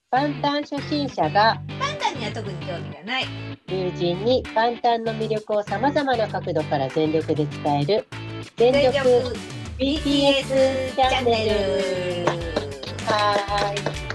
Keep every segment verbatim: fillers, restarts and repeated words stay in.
パンタン初心者がパンタンには特に興味がない友人にパンタンの魅力をさまざまな角度から全力で伝える全力 ビーティーエス チャンネル。はい、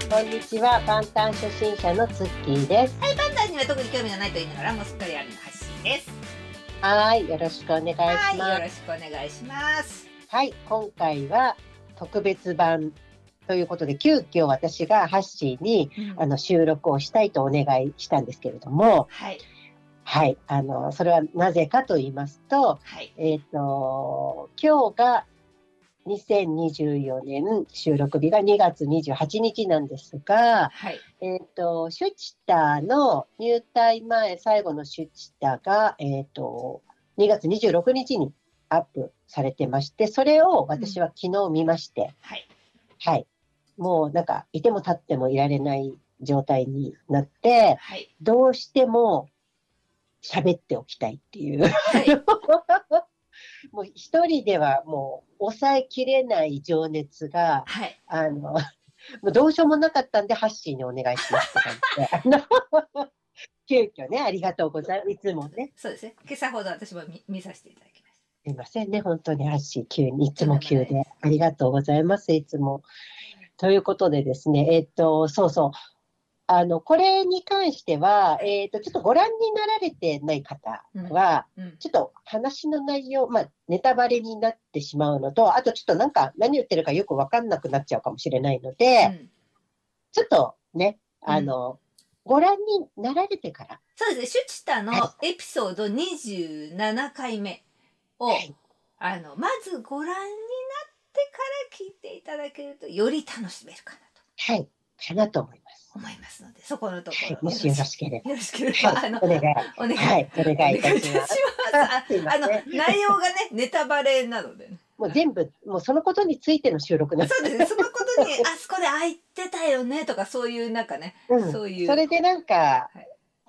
こんにちは。パンタン初心者のツッキーです。 はい、パンタンには特に興味がないと言いながらもうすっかりあるの発信です。 はい、よろしくお願いします。 はい、よろしくお願いします。 はい、今回は特別版ということで、急遽私がハッシーに、うん、あの収録をしたいとお願いしたんですけれども、 はい、 はい、あのそれはなぜかと言いますと、はい、えっと今日がにせんにじゅうよねん、収録日がにがつにじゅうはちにちなんですが、はい、えっとシュチタの入隊前最後のシュチタが、えっとにがつにじゅうろくにちにアップされてまして、それを私は昨日見まして、うん、はい、はい、もうなんかいても立ってもいられない状態になって、はい、どうしても喋っておきたいっていう、はい、もう一人ではもう抑えきれない情熱が、はい、あのもうどうしようもなかったんでハッシーにお願いしますって感じで急遽ね、ありがとうございます。いつもね。 そうですね。今朝ほど私も 見, 見させていただきました。 すいませんね、本当にハッシー急にいつも急でありがとうございます。いつも。ということでですね、えっとそうそう。あのこれに関しては、えーと、ちょっとご覧になられてない方は、うんうん、ちょっと話の内容、まあ、ネタバレになってしまうのと、あとちょっとなんか何言ってるかよく分かんなくなっちゃうかもしれないので、うん、ちょっとね、あの、うん、ご覧になられてから。 そうですね、シュチタのエピソードにじゅうななかいめを、はい、あのまずご覧になってから聞いていただけるとより楽しめるかなと。 はい、かなと思います。 思いますので、そこのところ、 はい、もしよろしければ、 よろしければ、はい、あのお願い、お願い、はい、お願いいたします。 あ, あの内容がね、ネタバレなので、ね、 もう全部、もうそのことについての収録なんです。 そうですね、そのことに、あそこであ言ってたよねとか、そういうなんかね、 うん、 そういう。 それでなんか、はい、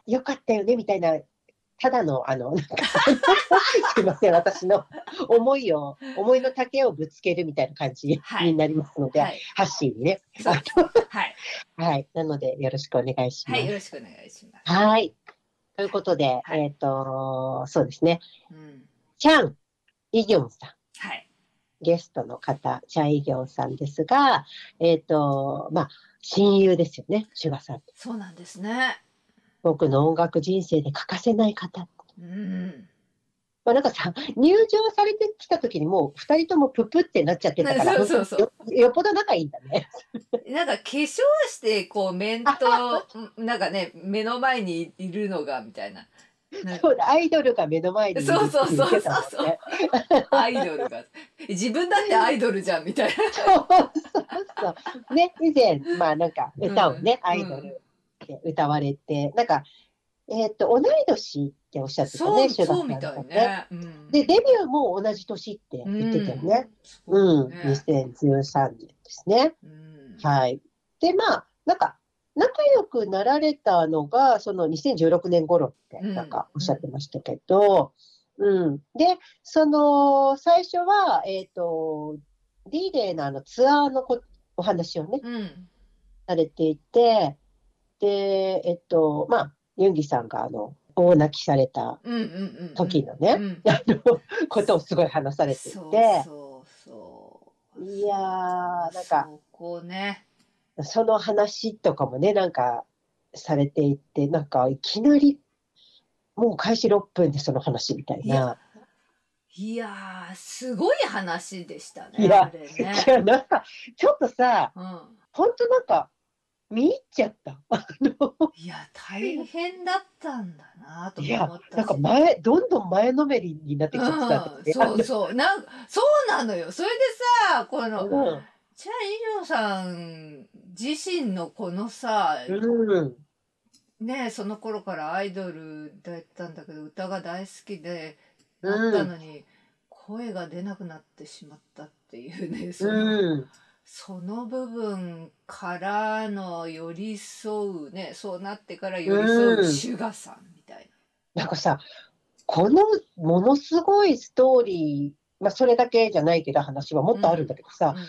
よかったよねみたいな、ただの、あの、なんかすいません、私の思いを、思いの丈をぶつけるみたいな感じになりますので、はい、ハッシーにね。 はい。 はい。なので、よろしくお願いします。 はい、よろしくお願いします。 はい。ということで、はい、えっと、そうですね。うん、チャン・イギョンさん。はい。ゲストの方、チャン・イギョンさんですが、えっと、まあ、親友ですよね、シュガさん。 そうなんですね。 僕の音楽人生で欠かせない方。 うん。 まあ、なんかさ、入場されてきた時にもうふたりともププってなっちゃってたから、そうそうそう よ, よっぽど仲いいんだね。 なんか化粧してこう面となんかね、目の前にいるのがみたいな。 そうだ、アイドルが目の前にいるって言ってたもんね。そうそうそうそう。 アイドルが自分だってアイドルじゃんみたいな。 そうそうそう。ね、以前まあなんか歌をね、うん、アイドルで歌われて、なんかえっと同い年っておっしゃってたね、 そうそうみたいね。うん、 でデビューも同じ年って言ってたよね。うん、うん、にせんじゅうさんねんですね。うん、はい。でまあなんか仲良くなられたのがそのにせんじゅうろくねん頃ってなんかおっしゃってましたけど、うん、うん、でその最初はえっと D デーのあのツアーのこお話をね、うん、されていて、でえっとまあユンギさんがあの大泣きされた時のね、ことをすごい話されていて、そうそうそういやーなんかそこね、 その話とかもねなんかされていて、なんかいきなりもう開始ろっぷんでその話みたいな。 いやーすごい話でしたね。 いや、あれね、いやなんかちょっとさ、うん、本当なんか見入っちゃった。 いや大変だったんだなと思ったし。いやなんか前どんどん前のめりになってきちゃってた、うん、 そうそうなんかそうなのよ。それでさこの、うん、チャン・イリョンさん自身のこのさ、うん、ね、その頃からアイドルだったんだけど歌が大好きでなったのに、うん、声が出なくなってしまったっていうね、その、うん、その部分からの寄り添うね、そうなってから寄り添うシュガさんみたいな、うん、なんかさこのものすごいストーリー、まあそれだけじゃないけど話はもっとあるんだけどさ、うんうん、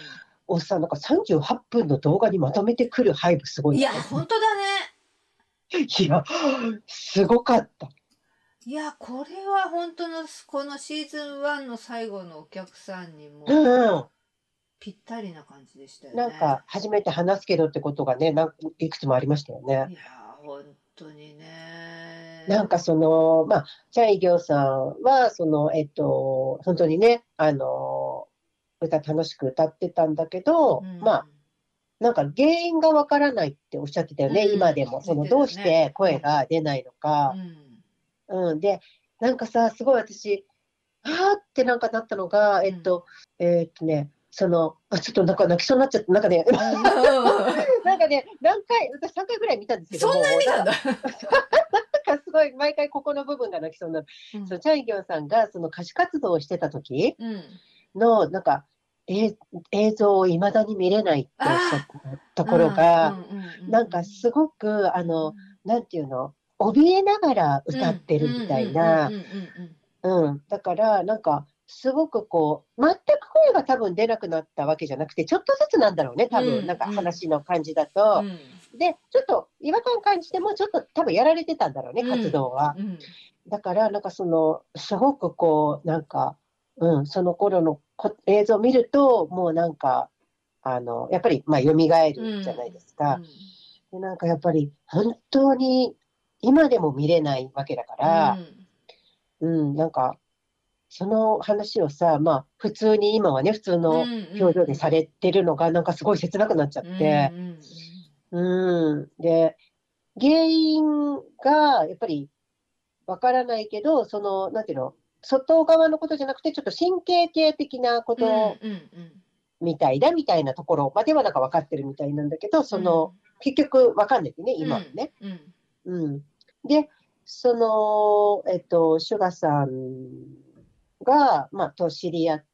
をさ、なんかさんじゅうはっぷんの動画にまとめてくるハイブすごい。 いや、本当だね。 いや、すごかった。 いや、これは本当の、このシーズンワンの最後のお客さんにも、ぴったりな感じでしたよね。 なんか、初めて話すけどってことがね、なんいくつもありましたよね。 いや、本当にね。 なんかその、まあ、チャン・イギョンさんは、その、えっと、本当にね、あの、歌楽しく歌ってたんだけど、うん、まあ、なんか原因がわからないっておっしゃってたよね、うん、今でも。その、どうして声が出ないのか。うん、うん。で、なんかさ、すごい私、あーってなんかなったのが、えっと、うん、えー、っとね、その、あ、ちょっとなんか泣きそうになっちゃって、なんかね、なんかね、何回、私さんかいぐらい見たんですけども。 そんなに見たんだ。 なんかすごい、毎回ここの部分が泣きそうになる。うん、そのチャン・イギョンさんがその歌手活動をしてた時の、なんか、え映像をいまだに見れないっておっしゃったところが、なんかすごく、あの、なんていうの、怯えながら歌ってるみたいな。うん。だから、なんか、すごくこう、全く声が多分出なくなったわけじゃなくて、ちょっとずつなんだろうね、多分、なんか話の感じだと。で、ちょっと違和感感じても、ちょっと多分やられてたんだろうね、活動は。だから、なんかその、すごくこう、なんか、うん、その頃の映像を見ると、もうなんか、あの、やっぱり、まあ、蘇るじゃないですか。で、なんかやっぱり、本当に、今でも見れないわけだから、うん、うん、なんか、その話をさ、まあ、普通に今はね、普通の表情でされてるのが、なんかすごい切なくなっちゃって、うん、で、原因が、やっぱり、わからないけど、その、なんていうの、外側のことじゃなくて、ちょっと神経系的なことみたいだみたいなところまではなんか分かってるみたいなんだけど、その、結局分かんないね、今はね。うん。で、その、えっと、シュガさんが、まあ、と知り合って、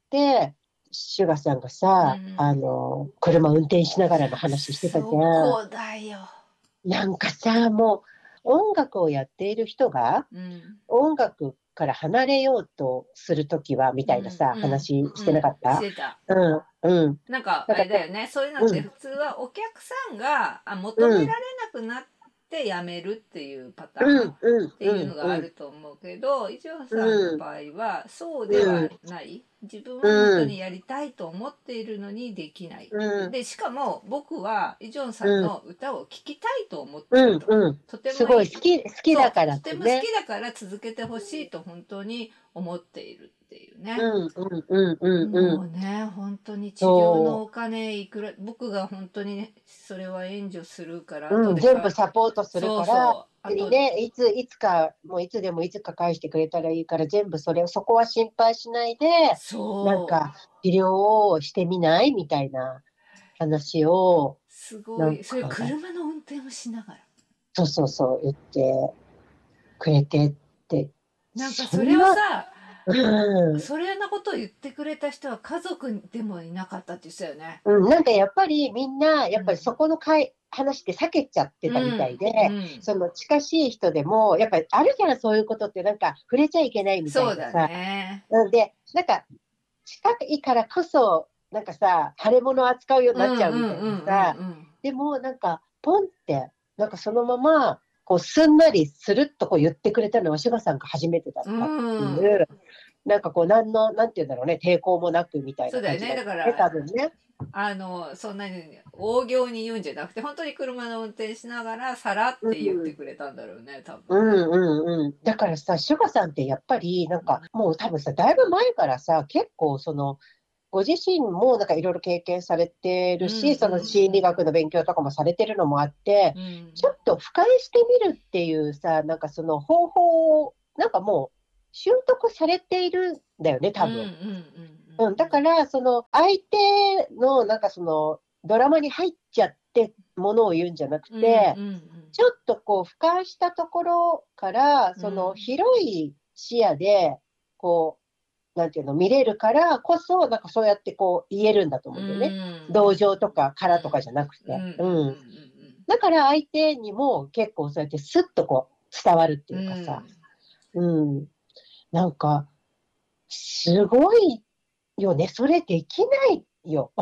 シュガさんがさ、うん、あの、車運転しながらの話してたじゃん。 そうだよ。 なんかさ、もう、音楽をやっている人が、うん、音楽から離れようとするときは、みたいなさ、うん、話してなかった、うん、 してた。 うん、うん。 なんか、あれだよね。そういうのって普通はお客さんが、あ、求められなくなってやめるっていうパターンっていうのがあると思うけど、イジョンさんの場合はそうではない。自分は本当にやりたいと思っているのにできない。うん、で、しかも僕はイジョンさんの歌を聴きたいと思っていると。うんうん、とてもいい。 すごい好き、好きだからってね。 とても好きだから続けてほしいと本当に思っているっていうね。 うんうんうんうんうん。 もうね、本当に治療のお金いくら、僕が本当にね、それは援助するから、 うん、全部サポートするから、 そうそうね、いつ、いつか、もういつでもいつか返してくれたらいいから、全部それ、そこは心配しないで、なんか、治療をしてみないみたいな話を。 すごい。それ車の運転をしながら。 そうそうそう、言ってくれてって。 なんかそれをさ、うん、それなことを言ってくれた人は家族でもいなかったって言ってたよね。 うん、なんかやっぱりみんな、やっぱりそこのかい、うん、話って避けちゃってたみたいで、うんうん、その近しい人でも、やっぱりあるからそういうことってなんか触れちゃいけないみたいなさ。 そうだね。 で、なんか近いからこそ、なんかさ、腫れ物を扱うようになっちゃうみたいなさ。でもなんか、ポンって、なんかそのまま、こうすんなりスルッとこう言ってくれたのは、シュガさんが初めてだったっていう。うんなんかこう、なんの、なんていうんだろうね、抵抗もなくみたいな感じだった、ね。そうだよね。だから、多分ね。 あの、そんなに大行に言うんじゃなくて、本当に車の運転しながら、さらって言ってくれたんだろうね、多分。 うんうんうん。だからさ、シュガさんってやっぱり、なんか、もう多分さ、だいぶ前からさ、結構その、ご自身もなんかいろいろ経験されてるし、うんうん、その心理学の勉強とかもされてるのもあって、うん、ちょっと深いしてみるっていうさ、なんかその方法を、なんかもう習得されているんだよね、多分。うん、だから、その相手のなんかそのドラマに入っちゃってものを言うんじゃなくて、うんうんうん、ちょっとこう俯瞰したところから、その広い視野で、こう、なんていうの、見れるからこそ、なんかそうやってこう言えるんだと思うんだよね。同情とかからとかじゃなくて。うん。だから相手にも結構そうやってスッとこう伝わるっていうかさ。うん。なんか、すごいよね。それできないよ。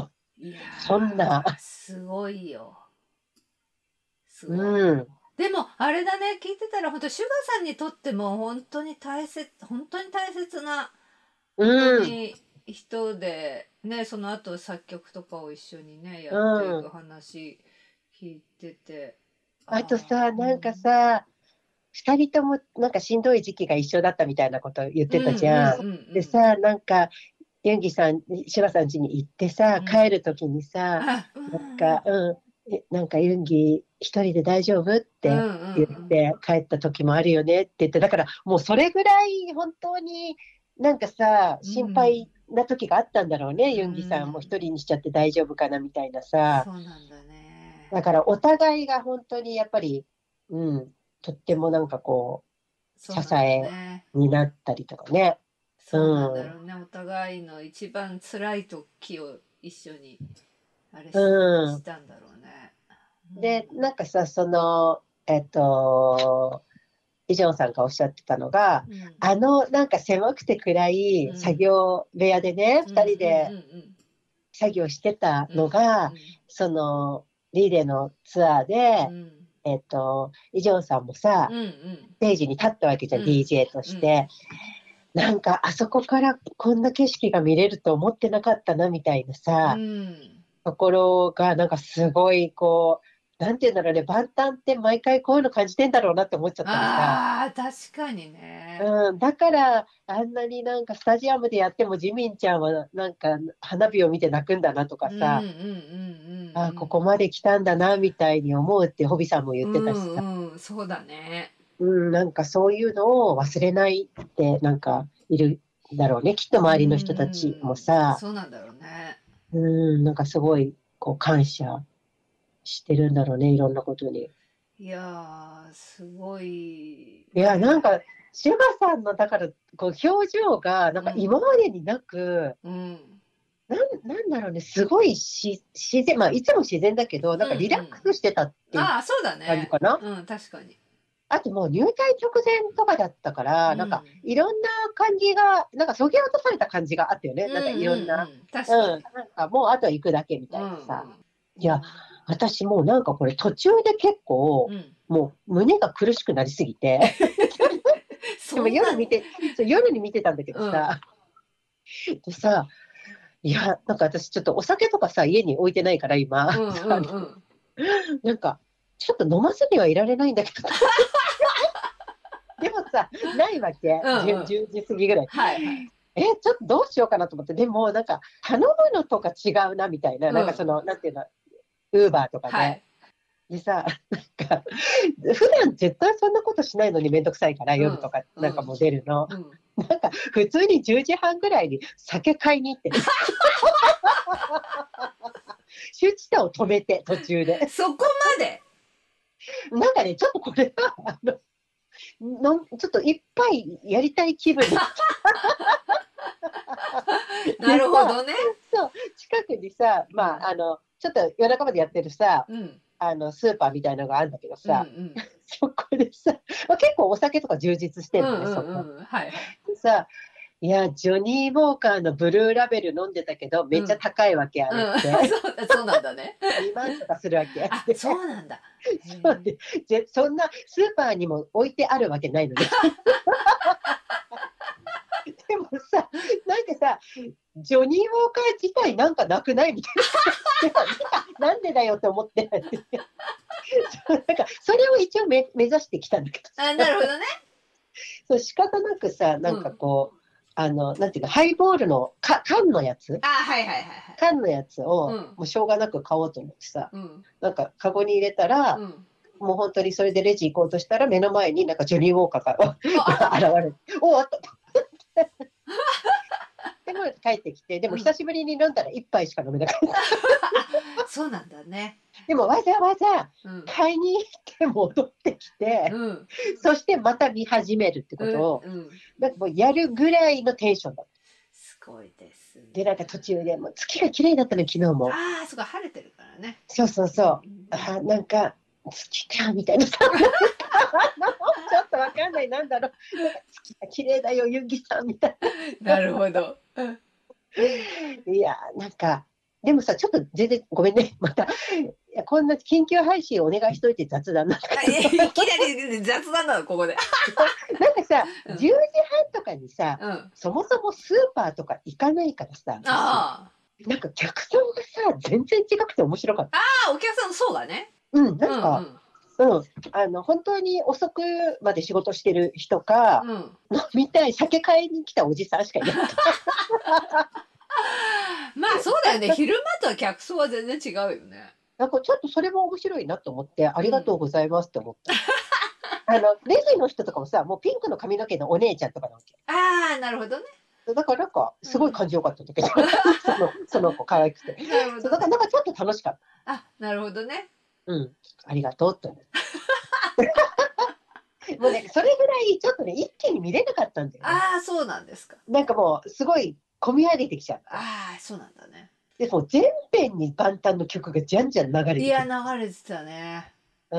いやそんな。 すごいよ。すごい。 うん。 でもあれだね、聞いてたら本当シュガさんにとっても本当に大切本当に大切な本当うん。 に人でね、その後作曲とかを一緒にねやっていくうん。 話聞いてて、 あとああ、 さ、なんかさ、二人ともなんかしんどい時期が一緒だったみたいなこと言ってうんうんうんたじゃん。でうんさ、なんか、ユンギさん、シュワさん家に行ってさ、 うん。 帰るときにさ、 あ、うんなんか、うん、えなんかユンギ一人で大丈夫っうんうて言っんて帰った時もあるよねって言って、だからもうそれぐらい本当になんかさ、 うん心配な時があったんだろうね、 うんうユンギさんもん。 一人にしちゃって大丈夫かなみたいなさ。 そうなんだね。 だからお互いが本当にやっぱり、うん、とってもなんかこう、支そうなんだえね。 になったりとかね。うそうなんだん、 ろうね。お互いの一番辛い時を一緒にあれうし、しん。 たんだろうね。 で、なんかさ、その、えっと、イジョンさんがおっしゃってたのが、 うん。 あの、なんか狭くて暗い作うん。 業部屋でね、 うんうん二人でうん作業してたうん。うん。 のが、 うん。 その、リレーのツアーで、 うん。 えっと、イジョンさんもさ、 うんうんステージに立ったわけじゃん、 うんディージェー とうん。 して。なんか、あそこからこんな景色が見れると思ってなかったな、みたいなうさ、 ん。 ところが、なんかすごい、こう、なんていうんだろうね、万端って毎回こういうの感じてんだろうなって思っちゃったりさ。 ああ、確かにね。 うん、だから、あんなになんかスタジアムでやっても、ジミンちゃんはなんか花火を見て泣くんだなとかうんうんさ、あ、こうんこまで来たんだな、みたいに思うってホビさんも言うってたしさ、 んうん。うんうん、そうだね。 うん、なんかそういうのを忘れないってなんかいるだろうね。きっとう周りの人たちもん。 さ、 そうなんだろうね。 うん、なんかすごいこう感謝してるんだろうね、いろんなことに。 いやー、すごいいや、なんね。 か、シュガさんの、だから、こう、表情が、なんか今うん。 までになく、 うん。 なん、なんだろうね、すごいし、自然、まあ、いつも自然だけど、なんかリラッうんクスしてたっていううん。ああ、そうだね。 感じかな。 うん、確かに。 あともう入隊直前とかだったかうら、なんかん。 いろんな感じが、なんかそぎ落とされた感じがあったよね。 うんうんなんかいろんな、 うん。 うん、 確かに。 なんかもうあとは行くだけみうんたいなさ。いや、 うん。 私もうなんかこれ途中で結構、 うん。 もう胸が苦しくなりすぎて、でもそんなに。 夜見て、そう夜に見てたんだけどうん。 さ、でさ、いや、なんか私ちょっとお酒とかさ、家に置いてないから今、 うんうあのんうん。 なんか、ちょっと飲まずにはいられないんだけど、でもさ、ないわけ。10、 うんうん。 じゅうじ過ぎぐらい。 はいはい。 え、ちょっとどうしようかなと思って、でもなんか、頼むのとか違うなみたいな、 うん。 なんかその、なんていうの、ウーバーとかで。 はい。 でさ、なんか、普段絶対そんなことしないのにめんどくさいから、 うん夜とかなんかもううん出るの。 うん。 なんか、普通にじゅうじはんぐらいに酒買いに行ってね、周知差を止めて、途中で。 そこまで。 なんかね、ちょっとこれは、あの、のちょっと一杯やりたい気分になっなてさ、 るほどね。 そう、近くにさ、 うん。 まあ、あの、ちょっと夜中までやってるさ、 うん。 あの、スーパーみたいなのがあるんだけどうんうさ、 ん。 そこでさ、まあ、結構お酒とか充実してうんんのね、そこ。 うんうん。はいはい。 でさ、いや、ジョニー・ウォーカーのブルーラベル飲んでたけど、めっちゃうん。 高いわけ、あれっうん。 て。 そうだ、そうなんだね。 にまんとかするわけ。 あ、 で、 そうなんだ。へえ。 そうで、ぜそんなスーパーにも置いてあるわけないのね。でもさ、なんかさ、ジョニー・ウォーカー自体なんかなくないみたいな。なんかなんでだよって思って。そうなんかそれを一応め目指してきたんだけどあ、なさ、 るほどね。 そう仕方なくさ、なんかうん。 こう、あの、なんていうか、ハイボールのか缶のやつあ、はいはいはいはい。 缶のやつをうん。 もうしょうがなく買おうと思ってさ、 うん。 なんかカゴに入れたら、 うん。 もう本当にそれでレジ行こうとしたら目の前になんかジョニー・ウォーカーがあ、 現れて、おおっと。でも帰ってきて、でもうん。 久しぶりに飲んだら一杯しか飲めなかった。 あ、そうなんだね。 でもわざわざうん。 買いに行って戻ってきて、 うん。 そしてまた見始めるってうん。 ことを、 うん。 なんかもうやるぐらいのテンションだった。 すごいですで、なんかね。 途中でもう月が綺麗だったの、昨日も。 ああ、そこ晴れてるからね。 そうそううんうんそう。あ、なんか、月か、みたいなさ。ちょっとわかんない、なんだろう。なんか月が綺麗だよ、ユンギさん、みたいなるほど。 な。いや、なんか、 でもさ、ちょっと全然ごめんね。また、いやこんな緊急配信お願いしといて雑談なんだいきなり雑談なの、ここで。 なんかさ、 うんじゅうじはんとかにさ、 うん、 そもそもスーパーとか行かないからさ、 あなんか客さんがさ、全然違くて面白かった。 ああ、お客さんそうだね。 うん、なんか、うん、うん、あの、本当に遅くまで仕事してる人か、うん、飲みたい、酒買いに来たおじさんしかいなかった。 まあそうだよね。昼間とは客層は全然違うよね。 なんかちょっとそれも面白いなと思って、ありがとうございますって思った。うん、あの、レジの人とかもさ、もうピンクの髪の毛のお姉ちゃんとかなわけ。 ああ、なるほどね。 だからなんか、すごい感じよかったんだけど、うん、その、その子可愛くて。なるほど、ね。そう、だからなんかちょっと楽しかった。 あ、なるほどね。 うん、ありがとうって思って。もうね、それぐらいちょっとね、一気に見れなかったんだよね。 ああ、そうなんですか。 なんかもう、すごい込み上げてきちゃった。 ああ、そうなんだね。 でも全編に万端の曲がじゃんじゃん流れてくる。 いや、流れてたね。 うん。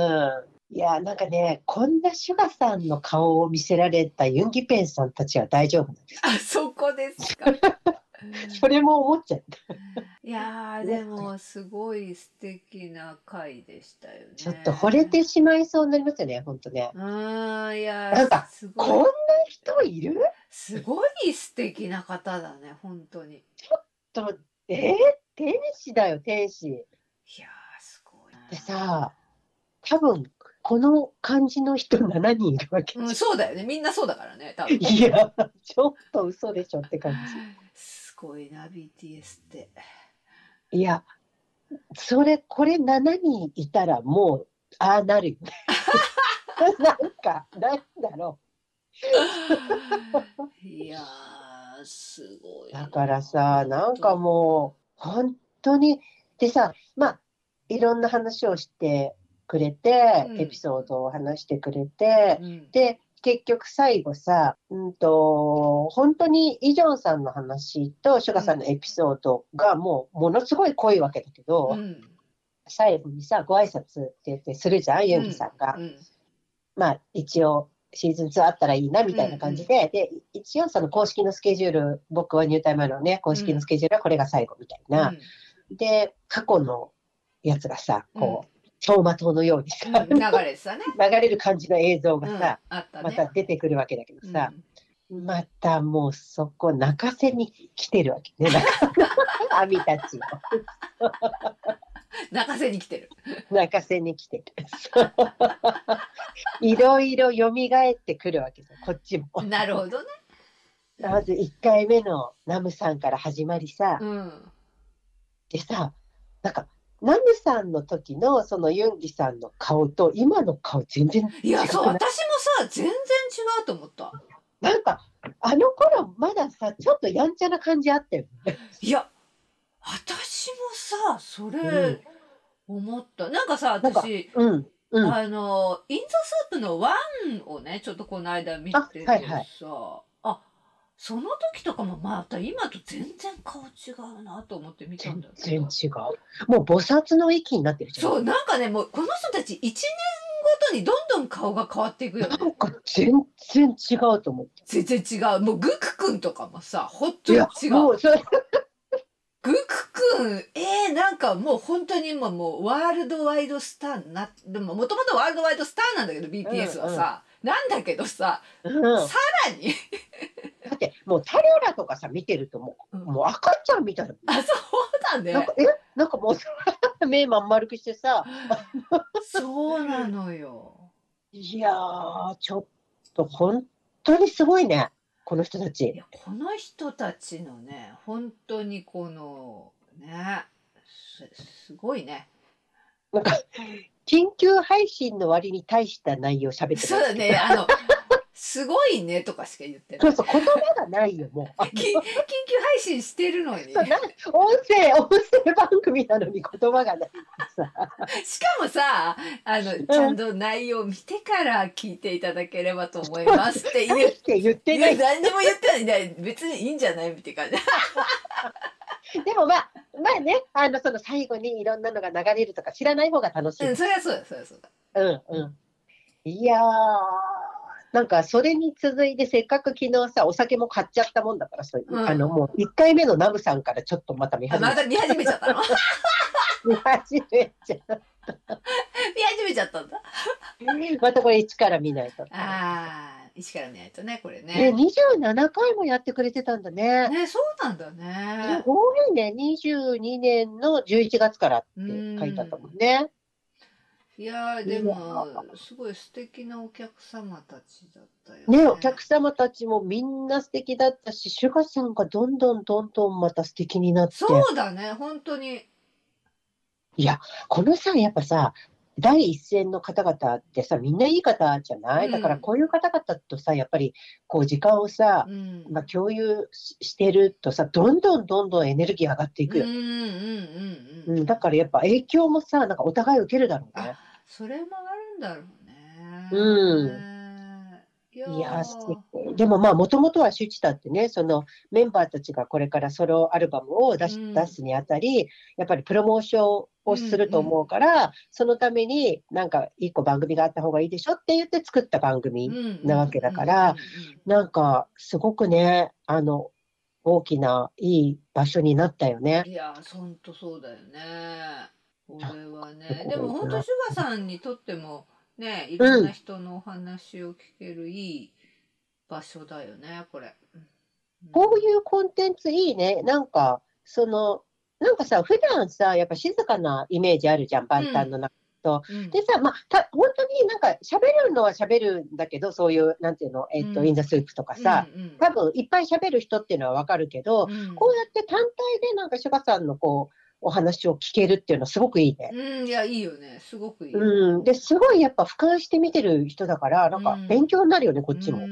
いや、なんかね、こんなシュガさんの顔を見せられたユンギペンさんたちは大丈夫なんですか？ あ、そこですか。 それも思っちゃった。 いやー、でもすごい素敵な回でしたよね。 ちょっと惚れてしまいそうになりますよね、本当ね。 うん、いやー、 なんかすごい。 こんな人いる？ すごい素敵な方だね、本当に。 ちょっと、えー、天使だよ、天使。いやー、 すごい。 でさ、多分この感じの人ななにんいるわけ。 うん、そうだよね、みんなそうだからね、多分。 いや、ちょっと嘘でしょって感じ。 すごいな、ビーティーエス って。 いや、それ、これしちにんいたらもう、ああなるよね。なんか、なんだろう。いやー、すごい。 だからさ、なんかもう、本当に、でさ、まあ、いろんな話をしてくれて、うん、エピソードを話してくれて、うん、で、結局最後さ、うんと、本当にイ・ジョンさんの話とシュガさんのエピソードがもうものすごい濃いわけだけど、うん、最後にさ、ご挨拶って言ってするじゃん、ユンギさんが。うんうん、まあ、一応、シーズンツーあったらいいなみたいな感じで、うんうん、で、一応その公式のスケジュール、僕は入隊前のね、公式のスケジュールはこれが最後みたいな。うん、で、過去のやつがさ、こう、走馬灯のようにさ、うん、流れてたね。流れる感じの映像がさ、うんね、また出てくるわけだけどさ、うん、またもうそこ泣かせに来てるわけね、アミたちを。 泣かせに来てる。 泣かせに来てる。いろいろ蘇ってくるわけですよ、こっちも。 なるほどね。 まずいっかいめのナムさんから始まりさ、うん、でさ、なんかナムさんの時のそのユンギさんの顔と今の顔全然違う。 いや、そう、私もさ、全然違うと思った。 なんかあの頃まださ、ちょっとやんちゃな感じあったよね。 いや、私もさ、それ思った。うん、なんかさ、私、うんうん、あの、インザスープのワンをね、ちょっとこの間見ててさ、あ、はいはい、あ、その時とかもまた今と全然顔違うなと思って見たんだよ。 全然違う。もう菩薩の域になってるじゃん。 そう、なんかね、もうこの人たちいちねんごとにどんどん顔が変わっていくよね。 なんか全然違うと思って。 全然違う。もうグクくんとかもさ、ほんとに違う。もうそれグクくん、えー、なんかもう本当に今もうワールドワイドスターな、でももともとワールドワイドスターなんだけど ビーティーエス はさ、うんうん、なんだけどさ、うん、さらにだってもうタレラとかさ見てるともう、うん、もう赤ちゃんみたいな。 あ、そうだね。 なんかえなんかもう目まん丸くしてさ。 そうなのよ。 いやーちょっと本当にすごいね。この人たち。いや、 この人たちのね、本当にこのね、す、すごいね。 なんか緊急配信の割に大した内容喋ってる。 そうだね、あのすごいねとかしか言ってない。そうそう、言葉がないよもう。 緊急配信してるのに。 音声音声番組なのに言葉がないさ。 しかもさ、あのちゃんと内容を見てから聞いていただければと思いますって言って言ってない。 何にも言ってない。別にいいんじゃないって感じ。 でもまあまあね、あのその最後にいろんなのが流れるとか知らない方が楽しい。 うん、そりゃそうだ、そりゃそうだ。 うんうん。いやー。 なんかそれに続いてせっかく昨日さ、お酒も買っちゃったもんだから、そういう、 うん、 あのもういっかいめのナムさんからちょっとまた見始めまた見始めちゃったの見始めちゃった。 見始めちゃったんだ。 またこれ一から見ないと。 ああ、一から見ないとね、これね。 え、にじゅうななかいもやってくれてたんだね。 ね、そうなんだね。 すごいね。にじゅうにねんのじゅういちがつからって書いてあったもんね。 いやーでもすごい素敵なお客様たちだったよね。ね、お客様たちもみんな素敵だったし、シュガさんがどんどんどんどんまた素敵になって。 そうだね、本当に。 いや、このさ、やっぱさ、第一線の方々ってさ、みんないい方じゃない、うん、だからこういう方々とさ、やっぱりこう時間をさ、うん、まあ、共有してるとさ、どんどんどんどんエネルギー上がっていくよね。だからやっぱ影響もさ、なんかお互い受けるだろうね。 それもあるんだろうね。 うん。いや、いやでもまあ、もともとはシュチタってね、そのメンバーたちがこれからソロアルバムを出し、うん、出すにあたり、やっぱりプロモーションをすると思うから、うんうん、そのためになんか一個番組があった方がいいでしょって言って作った番組なわけだから、なんかすごくね、あの、大きないい場所になったよね。 いや、ほんとそうだよね。これはね。でも本当シュガさんにとってもね、いろんな人のお話を聞けるいい場所だよね、これ。うん、 こういうコンテンツいいね。なんか、その、なんかさ、普段さ、やっぱ静かなイメージあるじゃん、万端の中と。うん、でさ、まあ、た本当になんか喋るのは喋るんだけど、そういう、なんていうの、えっと、うん、インザスープとかさ、うんうん、多分いっぱい喋る人っていうのはわかるけど、うん、こうやって単体でなんかシュガさんのこう、お話を聞けるっていうのはすごくいいね。 うん、いや、いいよね。すごくいい。 うん。で、すごいやっぱ俯瞰して見てる人だから、なんか勉強になるよね、うん、こっちも。うん、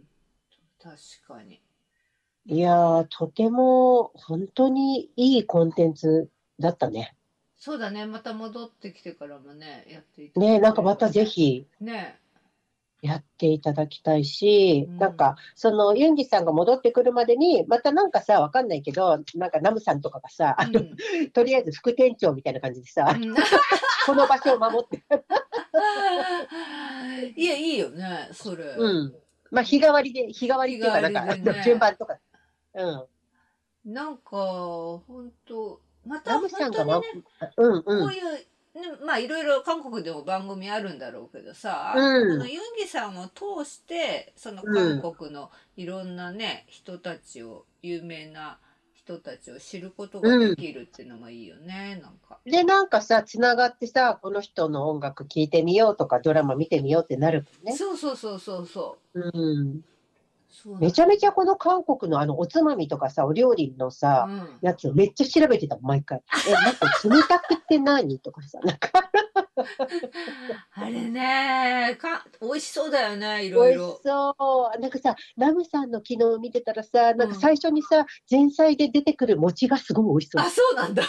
確かに。 いやー、とても本当にいいコンテンツだったね。 そうだね。また戻ってきてからもね、やっていただきたいね。ね、なんかまたぜひ。 ね。 やっていただきたいし、うん、なんか、その、ユンギさんが戻ってくるまでに、またなんかさ、わかんないけど、なんかナムさんとかがさ、あの、うん、とりあえず副店長みたいな感じでさ、うん、この場所を守って。 いや、いいよね、それ。 うん。まあ、日替わりで、日替わりっていうか、なんか、ね、順番とか。うん。 なんか、ほんと、また本当にね、 うんうん、 こういう、ね、まあいろいろ韓国でも番組あるんだろうけどさ、うん、このユンギさんを通してその韓国のいろんなね、うん、人たちを有名な人たちを知ることができるっていうのもいいよね、うん、なんか。 でなんかさつながってさこの人の音楽聴いてみようとかドラマ見てみようってなるもんね。 そうそうそうそうそう。 うんめちゃめちゃこの韓国のあのおつまみとかさ、お料理のさ、うん、やつめっちゃ調べてた毎回。え、なんか冷たくって何とかさ、なんか。 あれねか、美味しそうだよね、いろいろ。 美味しそう。なんかさ、ナムさんの昨日見てたらさ、なんか最初にさ、うん、前菜で出てくる餅がすごい美味しそう。 あ、そうなんだ。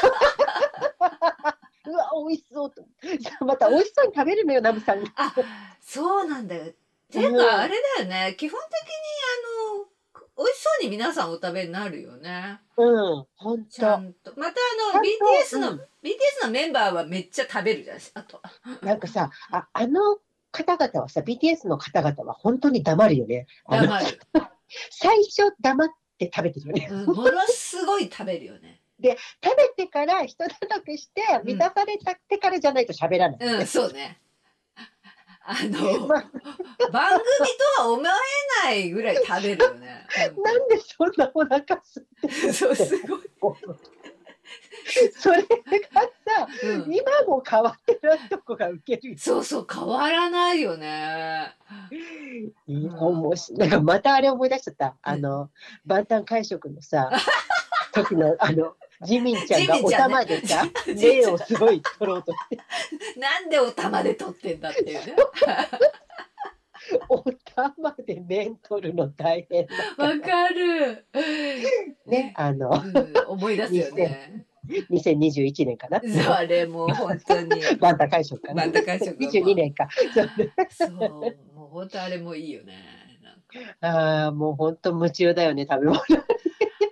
うわ、美味しそうと。また美味しそうに食べるのよ、ナムさんが。 あ、そうなんだよ。ていうか、あれだよね、基本的にあの美味しそうに皆さんお食べになるよね。 うん、ほんと。 ちゃんと。またあの ビーティーエス の、うん、ビーティーエス のメンバーはめっちゃ食べるじゃん、あと。 なんかさ、あ、あの方々はさ、ビーティーエス の方々は本当に黙るよね。 黙る。 最初黙って食べてるよね。 うん、ものすごい食べるよね。 で、食べてから一段落して満たされたってからじゃないと喋らない、 ね。うん、うん、そうね。あの、ま、番組とは思えないぐらい食べるよね。 なんでそんなお腹すってそう、すごい。 それがさ、うん、今も変わってるとこがウケる。 そうそう、変わらないよね。 いや、面白い。なんかまたあれ思い出しちゃった。あの、万端会食のさ、時の、あの、ジミンちゃんがお玉でさ、麺をすごい取ろうとして。 なんでお玉で取ってんだっていうね。 お玉で麺取るの大変だ。 わかる。 ね、あの、うん、 思い出すよね。 にせんにじゅういちねんかな。 それもう本当に。 万端会食かな。 万端会食。 にじゅうにねんか。 そう、もう本当あれもいいよね。 なんかああ、もう本当夢中だよね、食べ物。 あので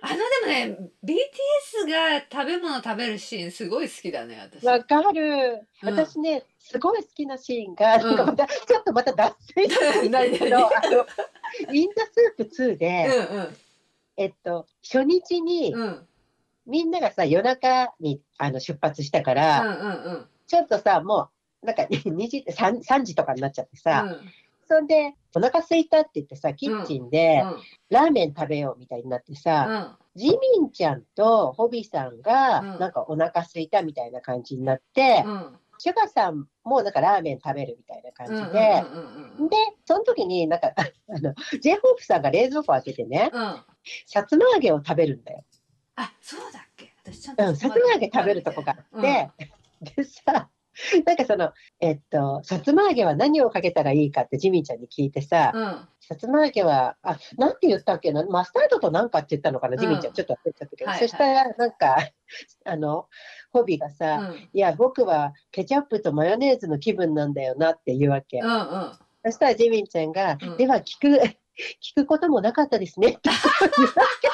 もね ビーティーエス が食べ物食べるシーンすごい好きだね私。 わかる、うん、私ねすごい好きなシーンが、うん、なんかまたちょっとまた脱線してるんだけどあのインザスープツーで、うんうん、えっと初日に、うん、みんながさ夜中にあの出発したから、うんうんうん、ちょっとさもうなんかにじ 3, さんじとかになっちゃってさ、うん、そんでお腹空いたって言ってさキッチンで、うんうん、ラーメン食べようみたいになってさ、うん、ジミンちゃんとホビさんが、うん、なんかお腹空いたみたいな感じになって、うん、シュガさんもなんかラーメン食べるみたいな感じで、でその時になんかあの J ホープさんが冷蔵庫開けてね、うん、さつま揚げを食べるんだよ。 あ、そうだっけ。私ちゃんと、うん、さつま揚げ食べるとこがあって、うん、でさ、なんかその、えっと、さつま揚げは何をかけたらいいかってジミンちゃんに聞いてさ、うん、さつま揚げは、あ、なんて言ったっけな、マスタードとなんかって言ったのかな、ジミンちゃん、ちょっと忘れちゃったけど、はいはい、そしたら、なんか、あの、ホビがさ、うん、いや、僕はケチャップとマヨネーズの気分なんだよなって言うわけ。うんうん、そしたらジミンちゃんが、うん、では聞く、聞くこともなかったですねって言うわけ。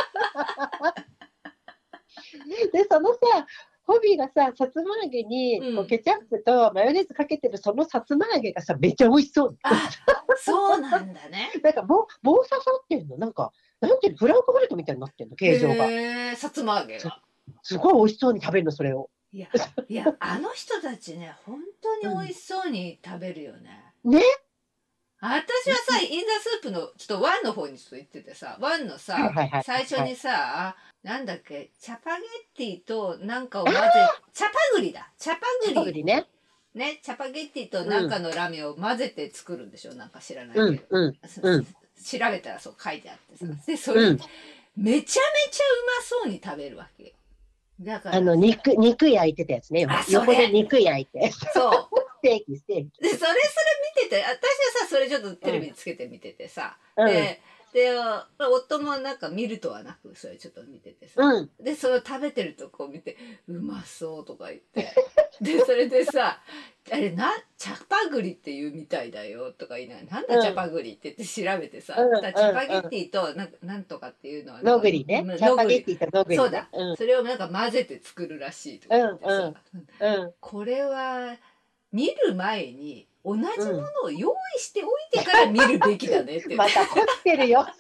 で、そのさ、ホビーがさ、さつま揚げにこうケチャップとマヨネーズかけてるそのさつま揚げがさ、めっちゃ美味しそう。 あ、そうなんだね。 なんか棒、棒刺さってんの。なんか、なんていうの、フランクフルトみたいになってんの、形状が。 へー、さつま揚げが。 すごい美味しそうに食べるの、それを。 いや、いや、あの人たちね、本当に美味しそうに食べるよね。 うん、ね。 私はさ、インザスープのちょっとワンの方にちょっと行っててさ、ワンのさ、はいはいはい、最初にさ、はい、なんだっけ、チャパゲッティとなんかを混ぜ、チャパグリだ、チャパグリ。チャパグリね。ね、チャパゲッティとなんかのラメを混ぜて作るんでしょ、なんか知らないけど。うんうんうん、調べたらそう書いてあってさ。で、それ、うん、めちゃめちゃうまそうに食べるわけよ。 だからあの肉、肉焼いてたやつね。横で肉焼いて。 そう。 ステーキ、ステーキ。 で、それそれ見てて、私はさ、それちょっとテレビにつけて見ててさ。うん、で、で、夫もなんか見るとはなく、それちょっと見ててさ。うん、で、それ食べてるとこ見て、うまそうとか言って。で、それでさ、あれな、チャパグリって言うみたいだよとか言いながら、なんだチャパグリって言って調べてさ、うん、チャパゲッティとなんなんとかっていうのはノグリね。チャパゲッティとノグリ、ね。 そうだ、うん、それをなんか混ぜて作るらしいとか言ってさ、うんうん、これは見る前に同じものを用意しておいてから見るべきだねって、うん、 また凝ってるよ。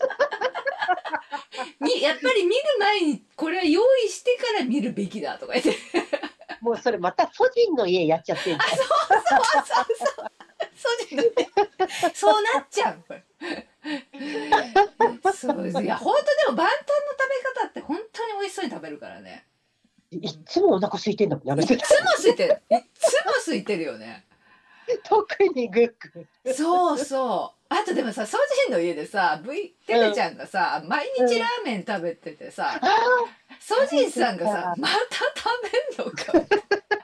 やっぱり見る前にこれは用意してから見るべきだとか言って。 もうそれまたソジンの家やっちゃってる。 そうそうそうそう。ソジンの家。そうなっちゃう。そういや本当でも万端の食べ方って本当に美味しそうに食べるからね。 いつもお腹空いてんだもん。 いつも空いてる。いつも空いてるよね。 特にグック。 そうそう。あとでもさ、ソジンの家でさ、V テテちゃんがさ、うん、毎日ラーメン食べててさ、うん、ソジンさんがさ、また食べんのか。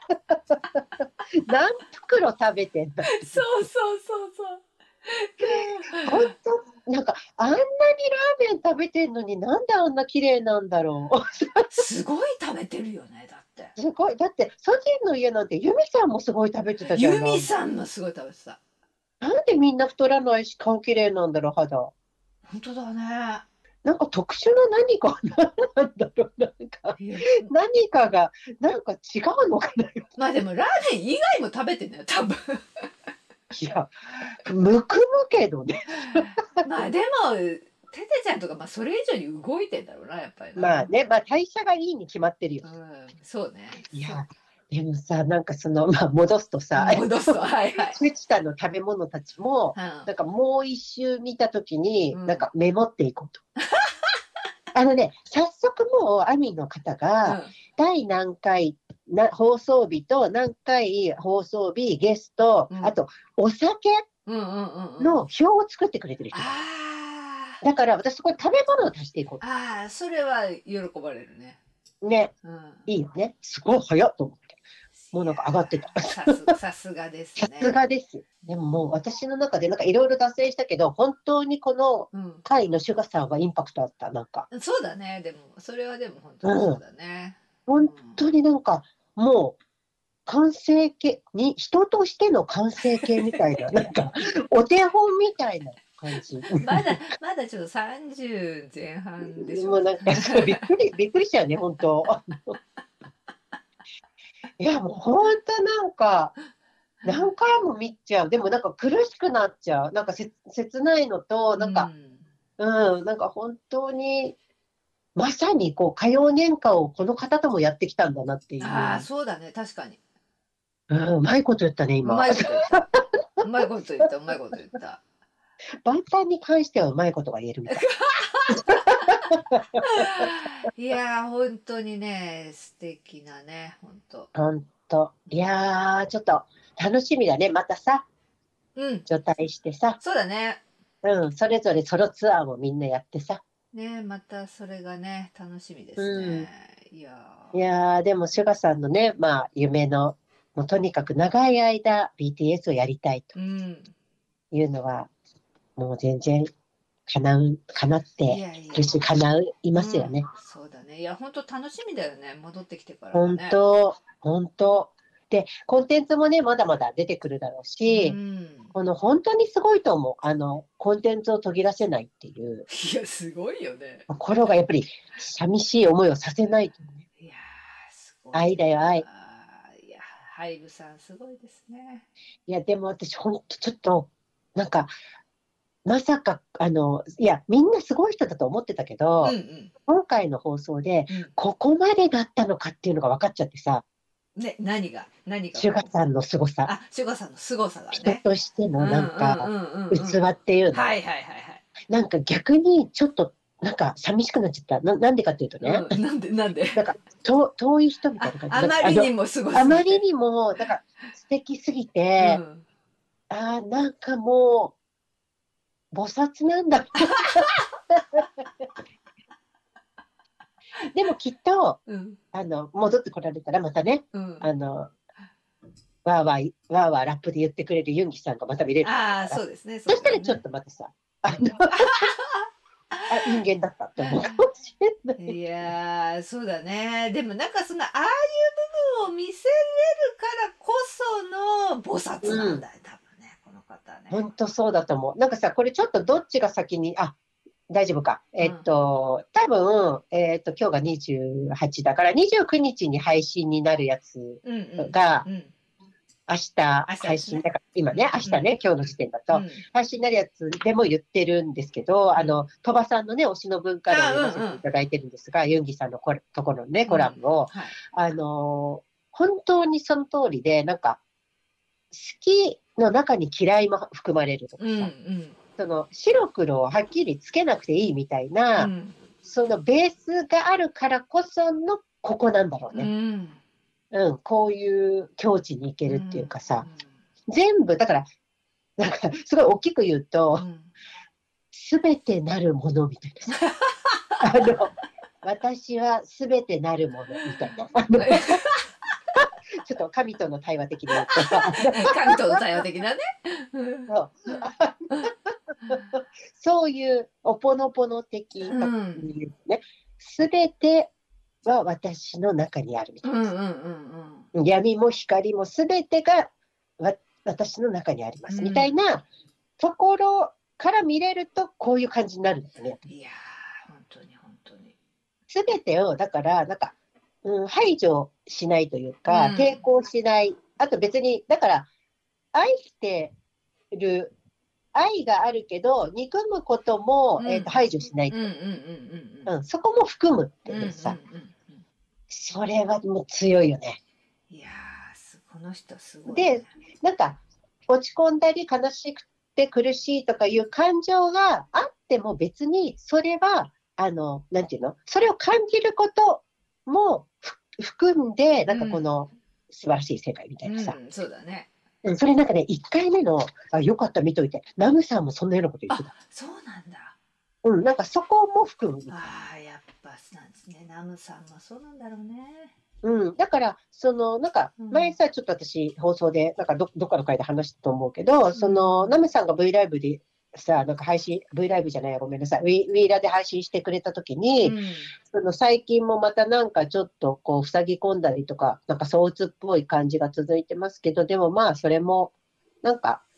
何袋食べてんだ。 そうそうそうそう。 本当なんかあんなにラーメン食べてんのになんであんな綺麗なんだろう。 すごい食べてるよねだって。 すごいだってソジンの家なんてユミさんもすごい食べてたじゃん。 ユミさんもすごい食べてた。 なんでみんな太らないし顔綺麗なんだろう肌。 本当だね。 なんか特殊な何かなんだろうなんか何かがなんか違うのかな。 まあでもラーメン以外も食べてんだよ多分。 いやむくむけどね。 まあでもテテちゃんとかまあそれ以上に動いてんだろうなやっぱり。 まあねまあ代謝がいいに決まってるよ。 うん、そうね。 いやでもさなんかその、まあ、戻すとさ戻すとはいはい。 フチタの食べ物たちも、うん、なんかもう一周見たときに、うん、なんかメモっていこうと。あのね早速もうアミの方が、うん、第何回な放送日と何回放送日ゲスト、うん、あとお酒の表を作ってくれてる人が、うん、だから私そこに食べ物を足していこうと。 ああそれは喜ばれるね。 ね、うん、いいよね。すごい早っと思って。もうなんか上がってた。 さすがですね。 さすがです。でももう私の中でなんかいろいろ脱線したけど、本当にこの回のシュガさんはインパクトあった、なんか。 そうだね。でも、それはでも本当にそうだね。 うん、本当になんかもう、完成形に、人としての完成形みたいな、なんかお手本みたいな感じ。 まだ、まだちょっとさんじゅう前半でしょ。 もうなんか、そうびっくり、びっくりしちゃうね、本当。いや、もう本当なんか、何回も見ちゃう。でもなんか苦しくなっちゃう。なんかせ切ないのと、なんか、 うん。 うん、なんか本当に、まさにこう、歌謡年歌をこの方ともやってきたんだなっていああ、 う。 そうだね、確かに。 うん、うまいこと言ったね、今。 うまいこと言った。うまいこと言った、うまいこと言った。 万端に関してはうまいことが言えるみたい。 いやー、本当にね、素敵なね、本当。 本当。いやー、ちょっと楽しみだね。またさ、 うん、 除隊してさ、 そうだね。 うん、それぞれソロツアーもみんなやってさ。 ね、またそれがね、楽しみでうすね。 ん。 いやいやー、でも、シュガさんのね、まあ、夢の、もうとにかく長い間 ビーティーエス をやりたいとー、うん。 いうのは、もう全然叶う、叶っていやいや、 るし、叶いうん、 ますよね。 そうだね。いや、本当楽しみだよね、戻ってきてからが本ね。 当、本当。で、コンテンツもね、まだまだ出てくるだろううし、 ん。 この本当にすごいと思う。あの、コンテンツを途切らせないっていう、 いや、すごいよね。 心がやっぱり寂しい思いをさせないとね。 いやー、すごいわ。 愛だよ、愛。 いや、ハイブさん、すごいですね。 いや、でも私、本当ちょっと、なんか、まさか、あの、いや、みんなすごい人だと思ってたけど、 うんうん今回の放送で、 うん。 ここまでだったのかっていうのが分かっちゃってさ、 ね、何が、何がこう。 シュガさんの凄さ、 あ、シュガさんの凄さが人ね。 としてのうんうんなんか、 うんうんうん。 器っていうの、 はいはいはいはい。 なんか逆にちょっと、なんか寂しくなっちゃった。な、なんでかっていうとね、 うん、なんでなんで。 なんか、と遠い人みたいあ、 な感じ。 あなんか、あの、 まりにもすごあまりすぎて。 にも、なんか、素敵すぎて、 うん。 ああ、なんかもう、菩薩なんだ。でもきっと、 うん。 あの、戻ってこられたらまたね、 うん。 あの、わーわー、わーわーラップで言ってくれるユンギさんがまた見れると思うああ、 から、 そうですね、そそしたらちょっうですね。 とまたさ、あの、あ、人間だったって思うかもしれない。 いやー、そうだね。でもなんかその、ああいう部分を見せれるからこその菩薩うん。 なんだよ、多分ね、この方ね。 本当そうだと思う。なんかさ、これちょっとどっちが先に、あ、大丈夫か。えっうん。 と、多分、えっと、今日がにじゅうはちだからにじゅうくにちにちに配信になるやつうんうんが、 うん。 明日明日ですね。 配信、だから今ね、 うんうん明日ね、今日の時点だと、 うん。 配信になるやつでも言ってるんですけど、 うん。 あの、鳥羽さんのね、推しの文化論をあ、 読まうんうん。 せていただいてるんですが、ユンギさんのこれところのね、コラうん。 ムを、 はい。 あの、本当にその通りで、なんか、好きの中に嫌いも含まれるとうんうかさ、 ん。 その白黒をはっきりつけなくていいみたいな、 うん。 そのベースがあるからこそのここなんだろううね。 ん。 うん、こういう境地に行けうん。 るっていうかさ、全部、だから、なんか、すごい大きく言うと、 うん。 すべてなるものみたいなさ。あの、私はすべてなるものみたいな。あの、ちょっと神との対話的に言うと、 神との対話的なね。 そうそういうおぽのぽの的うん。 に言うね、すべては私の中にあるみたいなさ。 うんうんうん闇も光もすべてがわ私の中にありまうん。 すみうん。 たいなところから見れるとこういう感じになるんだよね。 いやー、本当に本当に。 すべてをだからなんか、うん、排除しないといううか抵ん。 抗しない。あと別にだから愛してる愛があるけど憎むことも、えー、とうん。 排除しないうんうんうと、 んうん、そこも含むってうんうん。うんうんいうさ、 うん。 それはもう強いよね。 いやー、すこの人すごいね。 で、なんか、落ち込んだり悲しくて苦しいとかいう感情があっても別に、それは、あの、なんていうのそれを感じることも含んで、なんかこうん。 の素晴らしい世界みたいなさ。 うん、そうだね。 それなんかね、いっかいめの、あ、よかった見といて、ナムさんもそんなようなこと言ってあ、 た。 そうなんだ。 うん、なんかそこも含むみたいな。 ああ、やっぱなんですね。ナムさんもそうなんだろうね。 うん、だから、その、なんか、 うん。 前さ、ちょっと私、放送で、なんかど、どっかの回で話したと思うけど、 うその、ナん。 ムさんが V ライブでさ、なんか配信、V ライブじゃないや、ごめんなさい、ウィ、ウィーラで配信してくれたときに、 うん。 その最近もまたなんかちょっとこう、塞ぎ込んだりとか、なんか、躁鬱っぽい感じが続いてますけど、でもまあ、それも、なんか、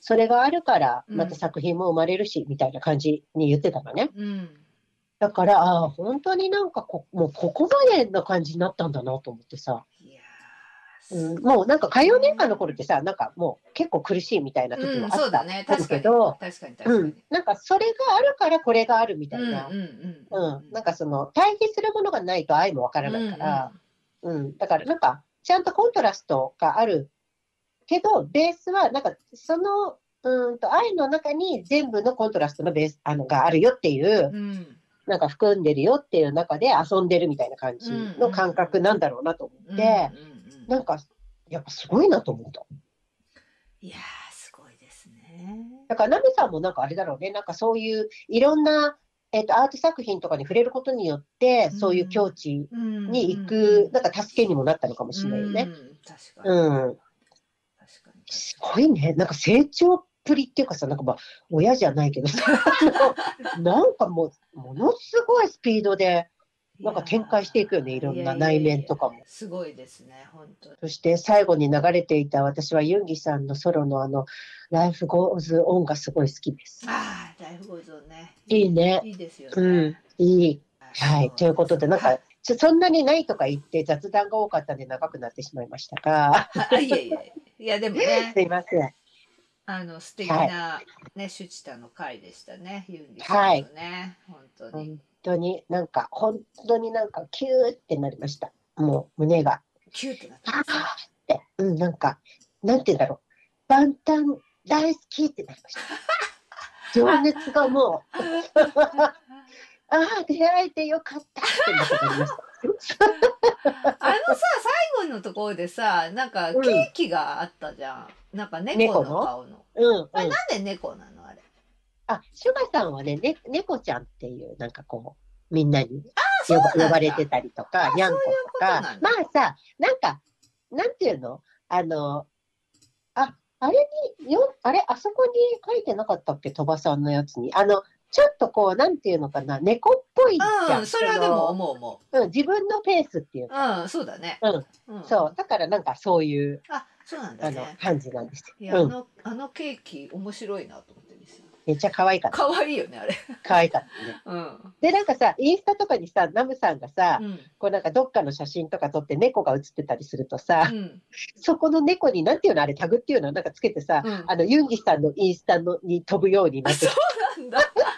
それがあるからうんまた作品も生まれるし、みたいな感じに言ってたのね。 うんだからああ本当になんかこもうここまでの感じになったんだなと思ってさ、 いやうん、もうなんか歌謡年間の頃ってさ、なんかもう結構苦しいみたいな時うん、 もあったそうだね。 ある確かに。 けど、 確かに確かに。 うん、なんかそれがあるからこれがあるみたいな、 うんうんうんうん、なんかその対比するものがないと愛もわからないから、うん、だからなんかちゃんとコントラストがあるけど、ベースはなんかそのうんと愛の中に全部のコントラストのベースあのがあるよっていう、 うんうんなんか含んでるよっていう中で遊んでるみたいな感じの感覚なんだろうなと思って、なんかやっぱすごいなと思った。 いやーすごいですね。 だからナミさんもなんかあれだろうね、なんかそういういろんな、えーと、アート作品とかに触れることによって、そういう境地に行く、なんか助けにもなったのかもしれないよね。 うん、確かに。 うん。 確かに。 すごいね。なんか成長っぷりっていうかさ、なんかまあ、親じゃないけどさ、なんかもう、ものすごいスピードで、なんか展開していくよね、いろんな内面とかも。 すごいですね、本当に。 そして最後に流れていた私はユンギさんのソロのあの、ライフゴーズオンがすごい好きです。 ああ、ライフゴーズオンね。 いいね。 いいですよね。 うん、いい。はい。ということで、なんか、ちょそんなにないとか言って雑談が多かったんで長くなってしまいましたが。 あ、いやいやいや、でもね。 すいません。 あの素敵なね、シュチタの回でしたね、ユンギさんのね、本当に。 本当になんか、本当になんか、キューってなりました。もう、胸が。 キューってなったんですね。 って、うん、なんか、なんて言うんだろう。万端大好きってなりました。情熱がもう、ああ、出会えてよかったってなりました。 あのさ、最後のところでさ、なんかケーキがあったじゃん。なんか猫の顔の。 うん。 あれなんで猫なのあれ。 あ、シュガさんはね、ね、猫ちゃんっていう、なんかこう、みんなに呼ば呼ばれてたりとか、にゃんことか。まあさ、なんか、なんていうのあの、あ、あれに、よ、あれ、あそこに書いてなかったっけ鳥羽さんのやつに。あの、ちょっとこう、なんていうのかな、猫っぽいじゃん。 うん、それはでも思う思う。うん、自分のペースっていうか。 うん、そうだね。 うん。そう。だからなんかそういう、 あ、そうなんだね。 あの、感じなんですよ。 いや、あの、あのケーキ面白いなと思ってですよ。 めっちゃ可愛かった。 可愛いよね、あれ。 可愛かったね。うん。で、なんかさ、インスタとかにさ、ナムさんがさ、うん、こうなんかどっかの写真とか撮って猫が写ってたりするとさ、うん、そこの猫に、なんていうのあれ、タグっていうのなんかつけてさ、うん、あの、ユンギさんのインスタのに飛ぶようになってそうなんだ。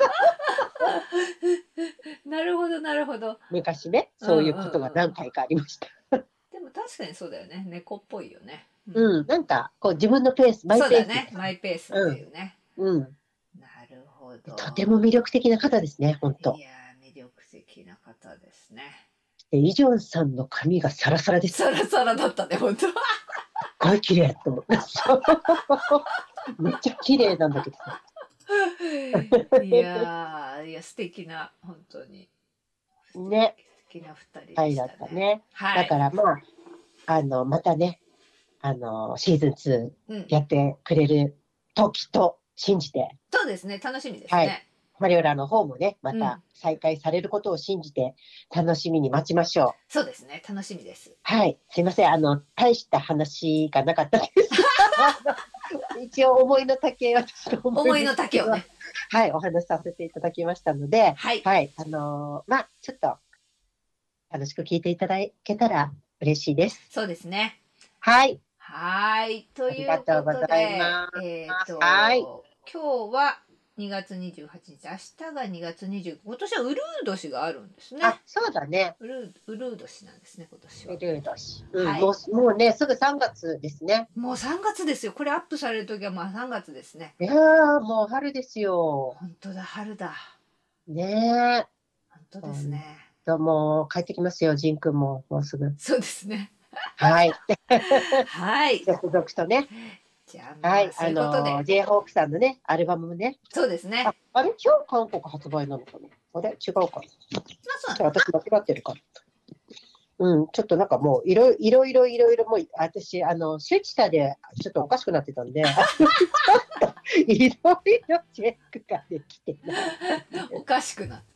なるほど、なるほど。 昔ね、そういうことが何回かありました。 うんうんうん、でも確かにそうだよね。猫っぽいよね。 うん、うん、なんか、こう自分のペース、マイペース。 そうだね、マイペースっていうね。 うん。うん、 なるほど。 とても魅力的な方ですね、本当。 いやー、魅力的な方ですね。 で、イジョンさんの髪がサラサラです。 サラサラだったね、本当。 すごい綺麗と思って。めっちゃ綺麗なんだけどさ。 いやー、いや、素敵な、本当に。 ね。 素敵な二人でしたね。 はい、だったね。はい、だからまあ、あの、またね、あの、シーズンツーやってくれる時と信じて。 うん、そうですね、楽しみですね。はい。 マリオラの方もね、また再開されることを信じて、楽しみに待ちましょう。 そうですね、楽しみです。 はい、すいません、あの、大した話がなかったです。一応、思いの丈、私の思いの丈をね。 はい、お話しさせていただきましたので、 はい。 はい、あのー、まあ、ちょっと、楽しく聞いていただけたら嬉しいです。 そうですね。 はい。 はい。ということで、ありがとうございます。えっと、はい。今日はにがつにじゅうはちにち、明日がにがつにじゅう、今年はウルー年があるんですね。 あ、そうだね。 ウルー、ウルー年なんですね、今年は。 ウルー年。うん、はい、もう、もうね、すぐさんがつですね。 もうさんがつですよ。これアップされるときはまあさんがつですね。 いやー、もう春ですよ。 本当だ、春だ。 ねえ。 本当ですね。 ともう帰ってきますよ、ジンくんも、もうすぐ。 そうですね。 はい。 はい。 続々とね。 じゃあ、まあ、 はい、あの、ジェイホークさんのね、アルバムもね。 そうですね。 あ、あれ今日韓国発売なのかなあれ違うか。まあ、そう私間違ってるか。うん、ちょっとなんかもういろいろいろいろいろもう私あのシュチタでちょっとおかしくなってたんで、いろいろチェックができてない。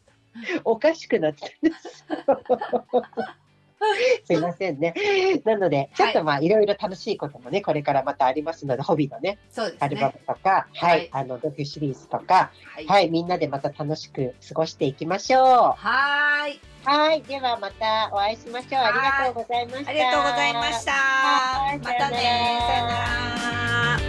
おかしくなってた。おかしくなってたんです。 すいませんね。なので、ちょっとまあ、いろいろ楽しいこともね、これからまたありますので、ホビーのね、 そうですね、 アルバムとか、はい、はい、あの、ドキュシリーズとか、はい、はい、みんなでまた楽しく過ごしていきましょう。 はい。 はい、ではまたお会いしましょう。ありがとうございました。 ありがとうございました。またね。さよなら。